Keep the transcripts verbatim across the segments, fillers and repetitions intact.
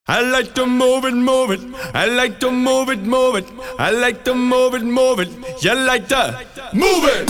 I like to move it, move it. I like to move it, move it. I like to move it, move it. You like to move it.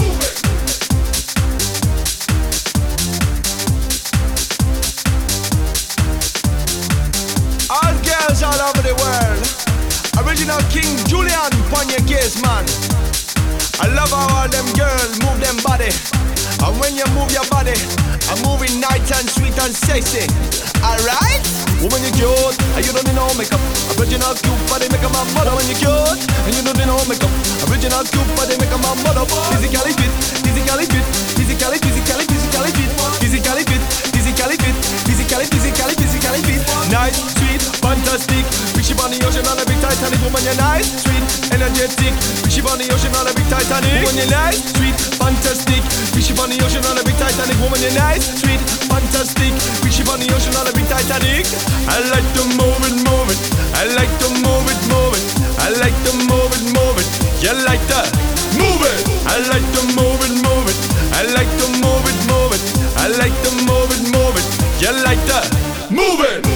All girls all over the world. Original King Julian on your case, man. I love how all them girls move them body. And when you move your body, I'm moving nice and sweet and sexy. Alright? Woman, you cute, and you don't need no makeup. Original cute body make a man mother. When you cute, and you don't need no makeup. Original cute body make a man mother. Physically fit, physically fit, physically, physically, physically fit, physically fit, physically fit, physically, physically, physically fit. Nice, sweet, fantastic. Fishy on the ocean on a big Titanic. Woman, you're nice, sweet, energetic. Fishy on the ocean on a big Titanic. Woman, you're nice, sweet, fantastic. Fishy on the ocean on a big Titanic. Woman, you're nice, sweet, fantastic. Fishy on the ocean on a big Titanic. I like to move it, move it. I like to move it, move it. I like to move it, move it. You like to move it. I like to move it, move it. I like to move it, move it. I like to move it, move it. You like to move it.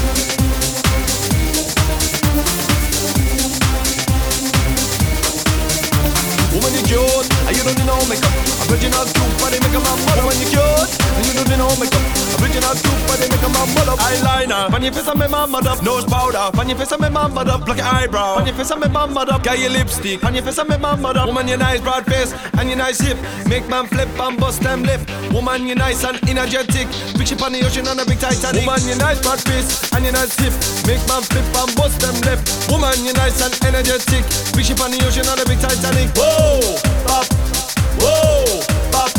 Woman, you cute, and you don't need no makeup. Original cute body make a man mother. Woman, you cute, and you don't need no makeup. Original cute body make a man mother. Eyeliner, on your face and make my mother. Nose powder, on your face and make my mother. Pluck your eyebrow, on your face and make my mother. Got your lipstick, on your face and make my mother. Woman, you nice broad face and you nice hip. Make man flip and bust them lip. Woman, you nice and energetic. Big ship on the ocean on a big Titanic. Woman, you nice broad face and you nice hip. Make man flip and bust them lip. Woman, you nice and energetic. Big ship on the ocean on a big Titanic. Whoa, pop, whoa, pop,